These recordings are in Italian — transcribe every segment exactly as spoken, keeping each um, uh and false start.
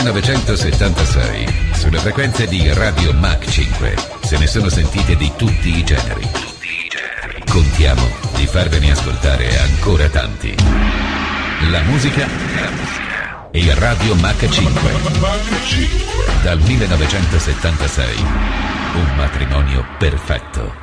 millenovecentosettantasei, sulle frequenze di Radio Mach cinque, se ne sono sentite di tutti i generi. Contiamo di farvene ascoltare ancora tanti. La musica e Radio Mach cinque. Dal millenovecentosettantasei, un matrimonio perfetto.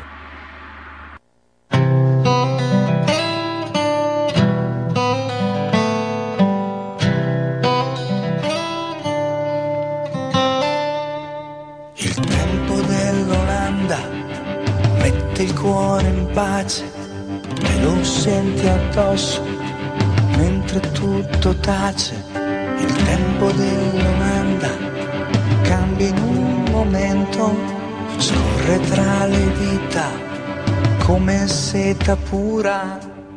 Il cuore in pace e lo senti addosso mentre tutto tace. Il tempo dell'Olanda cambia in un momento, scorre tra le dita come seta pura.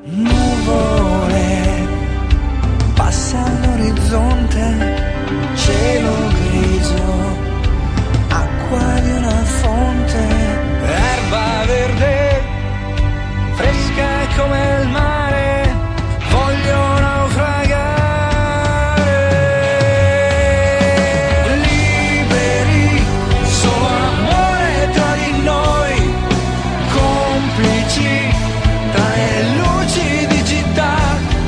Nuvole passa all'orizzonte, cielo grigio, acqua di una fonte. Erba verde, fresca come il mare, voglio naufragare. Liberi, solo amore tra di noi, complici tra le luci di città.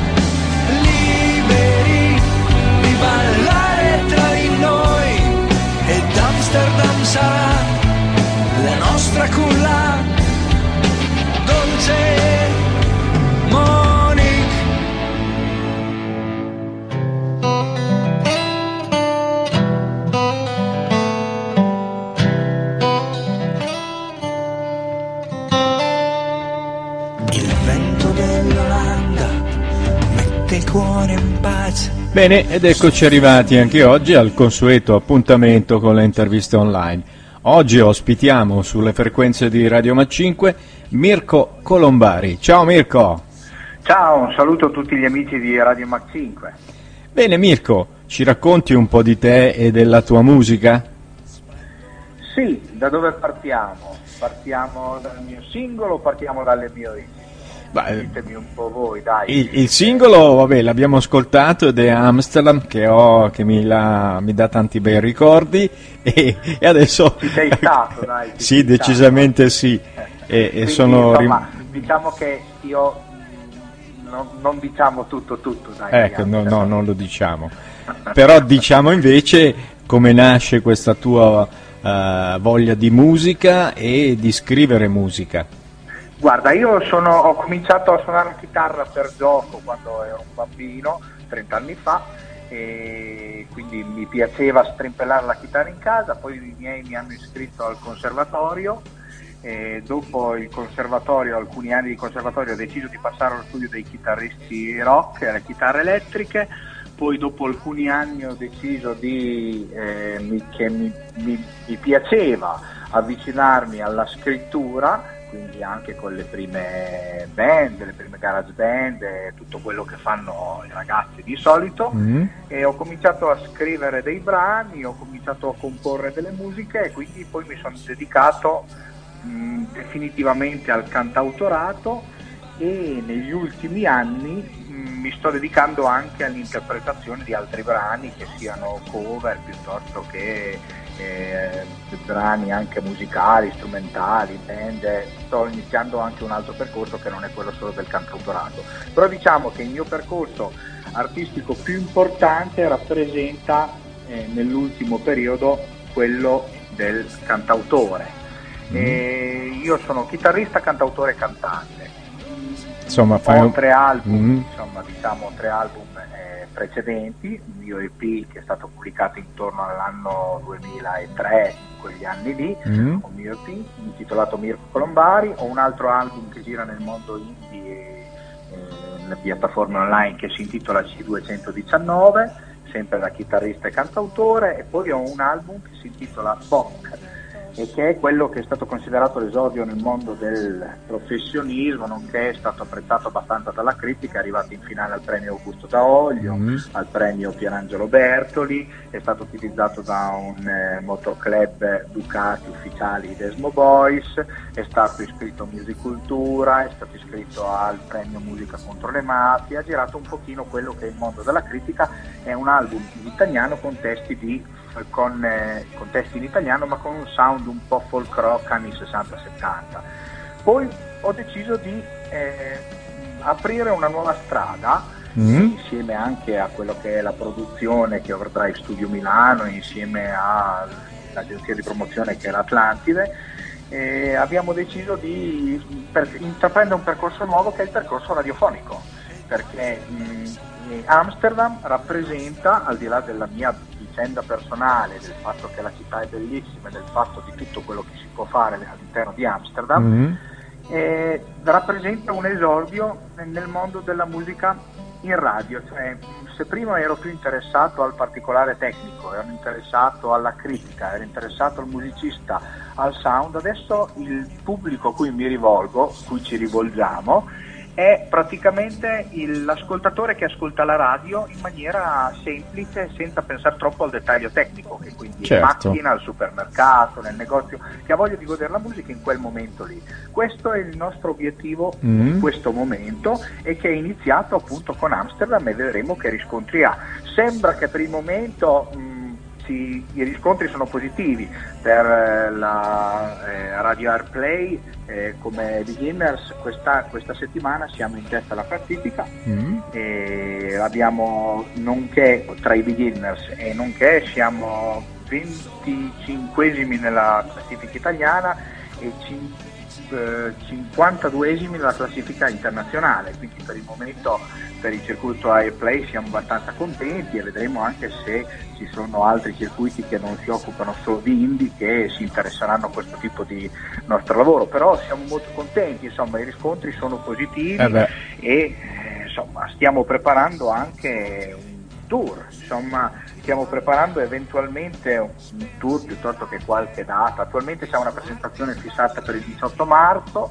Liberi di ballare tra di noi, ed Amsterdam sarà la nostra culla, dolce Monique. Il vento dell'Olanda mette il cuore in pace. Bene, ed eccoci arrivati anche oggi al consueto appuntamento con le interviste online. Oggi ospitiamo sulle frequenze di Radio Mach cinque Mirko Colombari. Ciao Mirko! Ciao, un saluto a tutti gli amici di Radio Mach cinque. Bene Mirko, ci racconti un po' di te e della tua musica? Sì, da dove partiamo? Partiamo dal mio singolo o partiamo dalle mie origini? Beh, ditemi un po' voi, dai. Il, il singolo, vabbè, l'abbiamo ascoltato ed è Amsterdam, che, ho, che mi, la, mi dà tanti bei ricordi e, e adesso... Ci sei stato, dai. Ci Sì, sei decisamente stato. sì. E, e Quindi, sono insomma, rim... diciamo che io non, non diciamo tutto tutto, dai. Ecco, no, no, non lo diciamo. Però diciamo invece come nasce questa tua uh, voglia di musica e di scrivere musica. Guarda, io sono, ho cominciato a suonare la chitarra per gioco quando ero un bambino, trenta anni fa, e quindi mi piaceva strimpellare la chitarra in casa. Poi i miei mi hanno iscritto al conservatorio e dopo il conservatorio, alcuni anni di conservatorio, ho deciso di passare allo studio dei chitarristi rock e alle chitarre elettriche. Poi dopo alcuni anni ho deciso di, eh, mi, che mi, mi, mi piaceva avvicinarmi alla scrittura, quindi anche con le prime band, le prime garage band e tutto quello che fanno i ragazzi di solito, mm. e ho cominciato a scrivere dei brani, ho cominciato a comporre delle musiche e quindi poi mi sono dedicato mh, definitivamente al cantautorato, e negli ultimi anni mh, mi sto dedicando anche all'interpretazione di altri brani, che siano cover piuttosto che eh, brani anche musicali, strumentali, band. Sto iniziando anche un altro percorso che non è quello solo del cantautorato, però diciamo che il mio percorso artistico più importante rappresenta eh, nell'ultimo periodo quello del cantautore. mm. E io sono chitarrista, cantautore e cantante. Insomma, fai ho un... tre album, mm. insomma, diciamo tre album eh, precedenti, il mio E P che è stato pubblicato intorno all'anno duemilatré, in quegli anni lì, mm. un mio E P intitolato Mirko Colombari, ho un altro album che gira nel mondo indie e eh, nelle piattaforme online che si intitola C duecentodiciannove, sempre da chitarrista e cantautore, e poi ho un album che si intitola Boc, e che è quello che è stato considerato l'esordio nel mondo del professionismo, nonché è stato apprezzato abbastanza dalla critica, è arrivato in finale al premio Augusto Daoglio, mm. al premio Pierangelo Bertoli, è stato utilizzato da un eh, motoclub Ducati ufficiali Desmo Boys, è stato iscritto a Musicultura, è stato iscritto al premio Musica contro le mafie, ha girato un pochino quello che è il mondo della critica, è un album in italiano con testi di Con, eh, con testi in italiano ma con un sound un po' folk rock anni sessanta settanta. Poi ho deciso di eh, aprire una nuova strada mm. insieme anche a quello che è la produzione che è Overdrive Studio Milano, insieme all'agenzia di promozione che è l'Atlantide, e abbiamo deciso di per, intraprendere un percorso nuovo che è il percorso radiofonico, perché mh, Amsterdam rappresenta, al di là della mia vicenda personale, del fatto che la città è bellissima e del fatto di tutto quello che si può fare all'interno di Amsterdam, mm-hmm. eh, rappresenta un esordio nel mondo della musica in radio. Cioè, se prima ero più interessato al particolare tecnico, ero interessato alla critica, ero interessato al musicista, al sound, adesso il pubblico a cui mi rivolgo, cui ci rivolgiamo, è praticamente il, l'ascoltatore che ascolta la radio in maniera semplice, senza pensare troppo al dettaglio tecnico, che quindi certo. in macchina, al supermercato, nel negozio, che ha voglia di godere la musica in quel momento lì. Questo è il nostro obiettivo mm. in questo momento, e che è iniziato appunto con Amsterdam, e vedremo che riscontri ha. Sembra che per il momento mh, si, i riscontri sono positivi per la eh, Radio Airplay. Eh, come Beginners questa, questa settimana siamo in testa alla classifica, mm. e abbiamo, nonché tra i Beginners e nonché siamo venticinquesimi nella classifica italiana e cin- eh, cinquantaduesimi nella classifica internazionale, quindi per il momento per il circuito Airplay siamo abbastanza contenti, e vedremo anche se ci sono altri circuiti che non si occupano solo di indie che si interesseranno a questo tipo di nostro lavoro. Però siamo molto contenti, insomma i riscontri sono positivi, eh e eh, insomma stiamo preparando anche un tour, insomma stiamo preparando eventualmente un tour piuttosto che qualche data. Attualmente c'è una presentazione fissata per il diciotto marzo.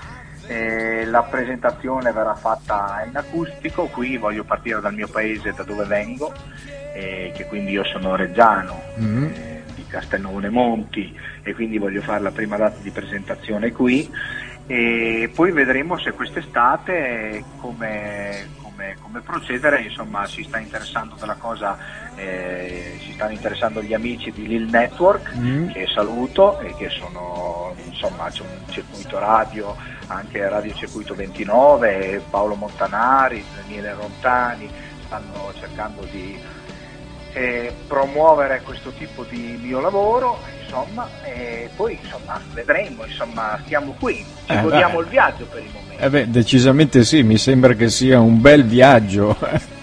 Eh, la presentazione verrà fatta in acustico. Qui voglio partire dal mio paese, da dove vengo, eh, che quindi io sono reggiano, mm-hmm. eh, di Castelnuovo Monti, e quindi voglio fare la prima data di presentazione qui, e poi vedremo se quest'estate come, come, come procedere. Insomma si sta interessando della cosa, eh, si stanno interessando gli amici di Lil Network, mm-hmm. che saluto, e che sono, insomma c'è un circuito radio, anche Radio Circuito ventinove, Paolo Montanari, Daniele Rontani stanno cercando di eh, promuovere questo tipo di mio lavoro, insomma, e poi insomma vedremo, insomma stiamo qui, ci eh, godiamo il viaggio per il momento. Eh beh, decisamente sì, mi sembra che sia un bel viaggio.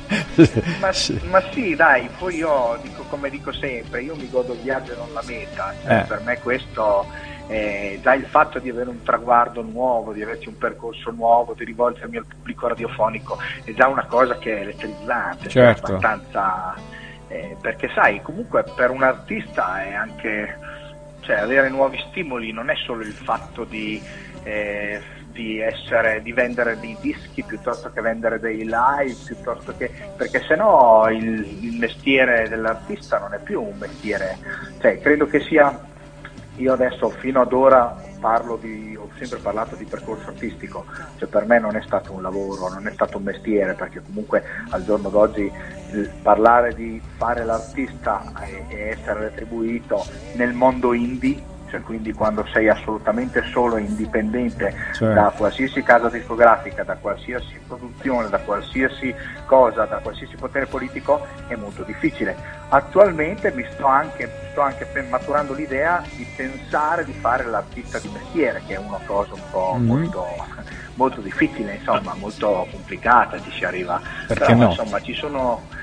ma, ma sì, dai, poi io dico, come dico sempre, io mi godo il viaggio e non la meta, cioè, eh. per me questo Eh, già il fatto di avere un traguardo nuovo, di averci un percorso nuovo, di rivolgermi al pubblico radiofonico è già una cosa che è elettrizzante, certo. Cioè abbastanza, eh, perché sai, comunque per un artista è anche, cioè avere nuovi stimoli non è solo il fatto di eh, di essere, di vendere dei dischi piuttosto che vendere dei live, piuttosto che, perché sennò il, il mestiere dell'artista non è più un mestiere, cioè credo che sia. Io adesso fino ad ora parlo di, ho sempre parlato di percorso artistico, cioè per me non è stato un lavoro, non è stato un mestiere, perché comunque al giorno d'oggi il parlare di fare l'artista e, e essere retribuito nel mondo indie, cioè quindi quando sei assolutamente solo indipendente, cioè, da qualsiasi casa discografica, da qualsiasi produzione, da qualsiasi cosa, da qualsiasi potere politico, è molto difficile. Attualmente mi sto anche, sto anche maturando l'idea di pensare di fare l'artista di mestiere, che è una cosa un po' mm-hmm. molto, molto difficile, insomma, molto complicata, ci si arriva. Perché Però, no? Insomma, ci sono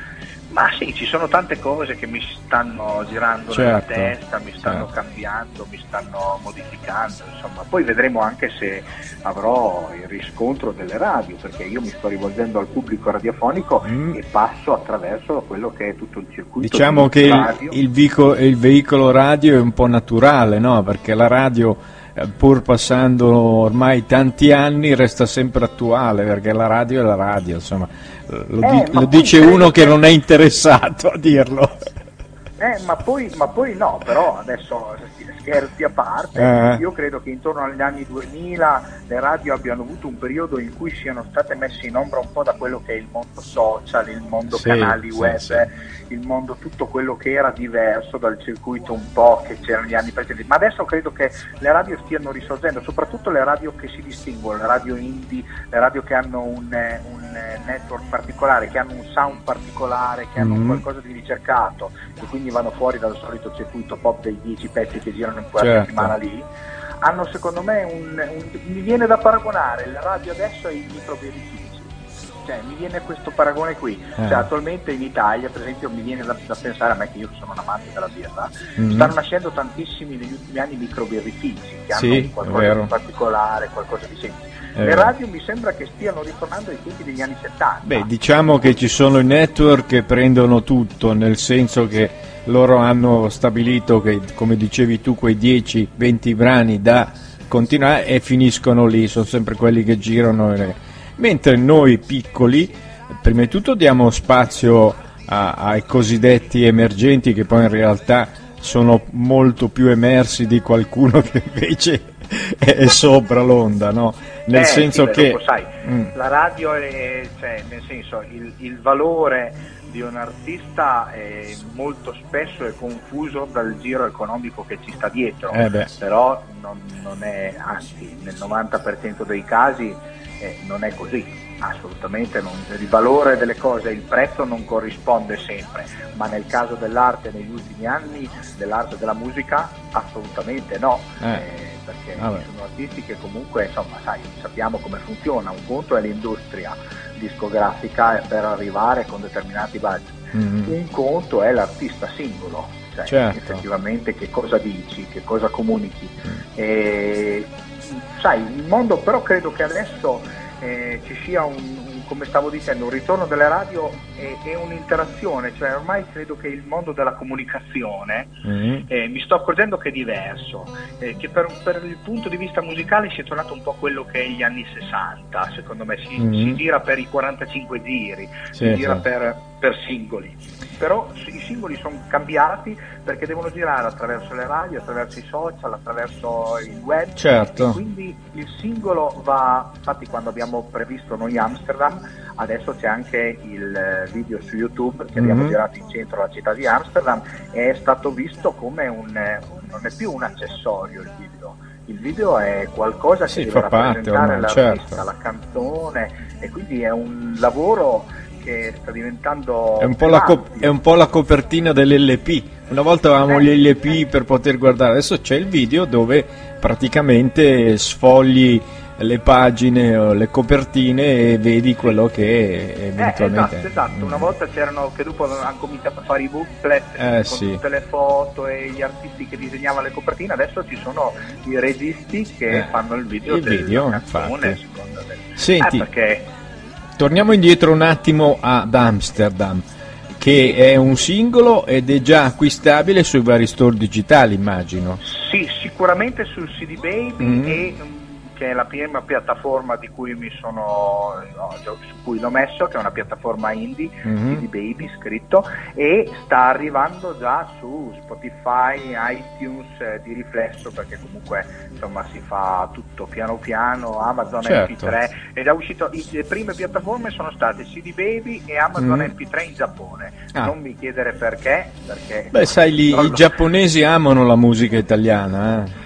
Ma sì, ci sono tante cose che mi stanno girando certo, nella testa, mi stanno certo. cambiando, mi stanno modificando, insomma. Poi vedremo anche se avrò il riscontro delle radio, perché io mi sto rivolgendo al pubblico radiofonico mm. e passo attraverso quello che è tutto il circuito. Diciamo di che radio. il, il, vico, il veicolo radio è un po' naturale, no? Perché la radio, pur passando ormai tanti anni, resta sempre attuale, perché la radio è la radio, insomma, lo, eh, di, lo dice uno che non è interessato a dirlo. Eh, ma poi, ma poi no, però adesso scherzi a parte, eh. io credo che intorno agli anni duemila le radio abbiano avuto un periodo in cui siano state messe in ombra un po' da quello che è il mondo social, il mondo sì, canali sì, web, sì. il mondo tutto quello che era diverso dal circuito un po' che c'era negli anni precedenti, ma adesso credo che le radio stiano risorgendo, soprattutto le radio che si distinguono, le radio indie, le radio che hanno un, un network particolare, che hanno un sound particolare, che hanno mm-hmm. qualcosa di ricercato e quindi vanno fuori dal solito circuito pop dei dieci pezzi che girano in quella certo. settimana lì, hanno secondo me un, un mi viene da paragonare la radio adesso ai microbirrifici, cioè mi viene questo paragone qui, eh. cioè attualmente in Italia per esempio mi viene da, da pensare, a me che io sono un amante della birra, mm-hmm. stanno nascendo tantissimi negli ultimi anni microbirrifici che sì, hanno qualcosa di particolare, qualcosa di semplice. Eh. Le radio mi sembra che stiano ritornando ai tempi degli anni settanta. Beh, diciamo che ci sono i network che prendono tutto, nel senso che loro hanno stabilito che, come dicevi tu, quei dieci venti brani da continuare e finiscono lì, sono sempre quelli che girano. Mentre noi piccoli, prima di tutto diamo spazio a, ai cosiddetti emergenti, che poi in realtà sono molto più emersi di qualcuno che invece è sopra l'onda, no? Nel eh, senso sì, che dopo, sai, mm. la radio è, cioè, nel senso, il, il valore di un artista è molto spesso è confuso dal giro economico che ci sta dietro, eh però non, non è, anzi nel novanta per cento dei casi eh, non è così, assolutamente non, il valore delle cose, il prezzo non corrisponde sempre, ma nel caso dell'arte negli ultimi anni, dell'arte e della musica, assolutamente no, eh. Eh, perché Vabbè. ci sono artisti che comunque, insomma, sai, sappiamo come funziona, un conto è l'industria discografica per arrivare con determinati budget, mm-hmm. un conto è l'artista singolo, cioè certo. effettivamente che cosa dici, che cosa comunichi, mm. e, sai, il mondo però credo che adesso eh, ci sia un, un, come stavo dicendo, un ritorno delle radio e, e un'interazione, cioè ormai credo che il mondo della comunicazione mm. eh, mi sto accorgendo che è diverso, eh, che per, per il punto di vista musicale si è tornato un po' quello che è gli anni sessanta, secondo me si, mm. si gira per i quarantacinque giri, sì, si gira sì. per, per singoli, però i singoli sono cambiati perché devono girare attraverso le radio, attraverso i social, attraverso il web, certo. e quindi il singolo va, infatti quando abbiamo previsto noi Amsterdam, adesso c'è anche il video su YouTube che mm-hmm. abbiamo girato in centro alla città di Amsterdam, è stato visto come un, non è più un accessorio il video, il video è qualcosa che sì, deve fa rappresentare parte, l'artista, certo. la canzone, e quindi è un lavoro che sta diventando è un po' la, co- è un po' la copertina dell'L P. Una volta avevamo eh, gli L P eh. per poter guardare, adesso c'è il video dove praticamente sfogli le pagine o le copertine e vedi quello che eventualmente eh, esatto, esatto. Una volta c'erano, che dopo hanno cominciato a fare i booklet eh, con sì. tutte le foto e gli artisti che disegnavano le copertine, adesso ci sono i registi che eh, fanno il video il della video, canzone, infatti. secondo me. Senti, eh, perché torniamo indietro un attimo ad Amsterdam, che è un singolo ed è già acquistabile sui vari store digitali, immagino. Sì, sicuramente sul C D Baby mm. e che è la prima piattaforma di cui mi sono no, su cui l'ho messo, che è una piattaforma indie, mm-hmm. C D Baby scritto, e sta arrivando già su Spotify, iTunes eh, di riflesso, perché comunque insomma si fa tutto piano piano, Amazon certo. M P tre, ed è uscito, le prime piattaforme sono state C D Baby e Amazon mm. M P tre in Giappone, ah. non mi chiedere perché, perché beh sai, li, i giapponesi amano la musica italiana, eh.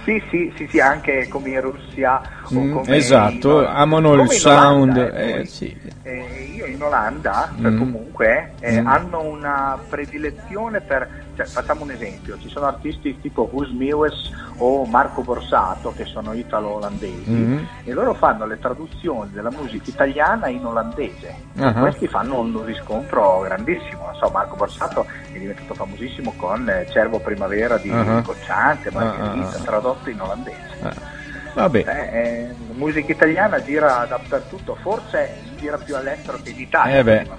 Sì, sì, sì, sì, anche come in Russia o mm, come esatto, in, amano come il in sound. Olanda, eh, eh, sì. eh, io in Olanda, cioè, Mm. comunque, eh, Mm. hanno una predilezione per, cioè, facciamo un esempio, ci sono artisti tipo Guus Meeuwis o Marco Borsato che sono italo-olandesi Mm. e loro fanno le traduzioni della musica italiana in olandese. Uh-huh. Questi fanno un riscontro grandissimo, non so, Marco Borsato è diventato famosissimo con eh, Cervo Primavera di Uh-huh. Cocciante, Margherita, Uh-huh. tradotto in olandese. Uh. Vabbè. Eh, eh, la musica italiana gira dappertutto, forse gira più all'estero che in Italia. Eh beh,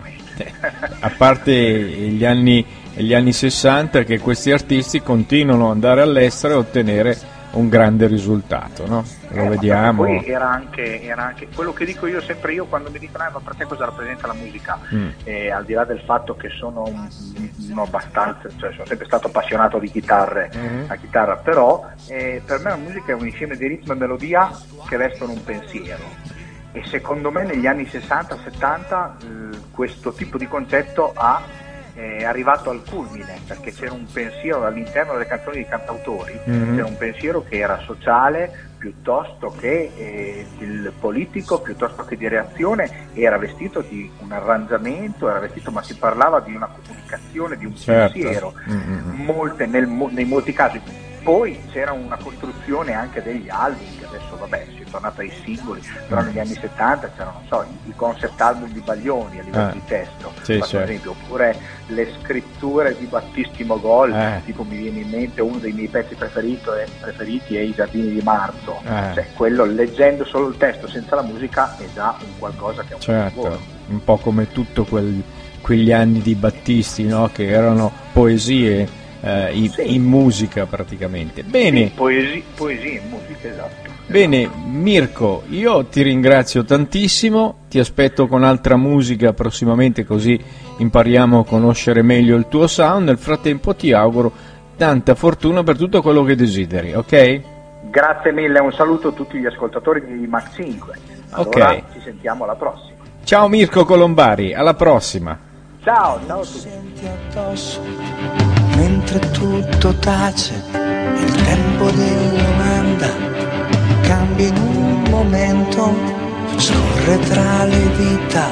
a parte gli anni, gli anni sessanta che questi artisti continuano ad andare all'estero e ottenere un grande risultato, no? Lo eh, vediamo. Poi era anche, era anche quello che dico io sempre io quando mi dicono ah, ma per te cosa rappresenta la musica? Mm. Eh, al di là del fatto che sono un, uno abbastanza, cioè sono sempre stato appassionato di chitarre, Mm-hmm. la chitarra, però eh, per me la musica è un insieme di ritmo e melodia che vestono un pensiero. E secondo me negli anni sessanta settanta eh, questo tipo di concetto ha è arrivato al culmine, perché c'era un pensiero all'interno delle canzoni dei cantautori, mm-hmm. c'era un pensiero che era sociale piuttosto che eh, il politico, piuttosto che di reazione, era vestito di un arrangiamento, era vestito, ma si parlava di una comunicazione, di un certo. pensiero, mm-hmm. molte, nel, nei molti casi. Poi c'era una costruzione anche degli album, che adesso vabbè si è tornato ai singoli, però negli anni settanta c'erano, non so, i concept album di Baglioni a livello eh. di testo, sì, per certo. esempio, oppure le scritture di Battisti Mogol, eh. tipo mi viene in mente uno dei miei pezzi preferito, è, preferiti è I Giardini di Marzo, eh. cioè quello leggendo solo il testo senza la musica è già un qualcosa che è un certo. lavoro. Un po' come tutto quel, quegli anni di Battisti, no? Che erano poesie eh, in, sì. in musica praticamente. Bene. Sì, poesie, poesie in musica, esatto. Bene, Mirko, io ti ringrazio tantissimo, ti aspetto con altra musica prossimamente così impariamo a conoscere meglio il tuo sound. Nel frattempo ti auguro tanta fortuna per tutto quello che desideri, ok? Grazie mille, un saluto a tutti gli ascoltatori di Mach cinque. Allora Ok. ci sentiamo alla prossima. Ciao Mirko Colombari, alla prossima. Ciao, ciao a tutti. Senti addosso, mentre tutto tace, il tempo dell'Olanda cambia in un momento, scorre tra le dita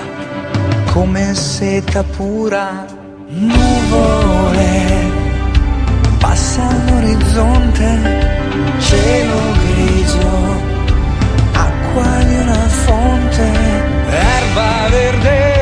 come seta pura. Nuvole passa all'orizzonte, cielo grigio, acqua di una fonte, erba verde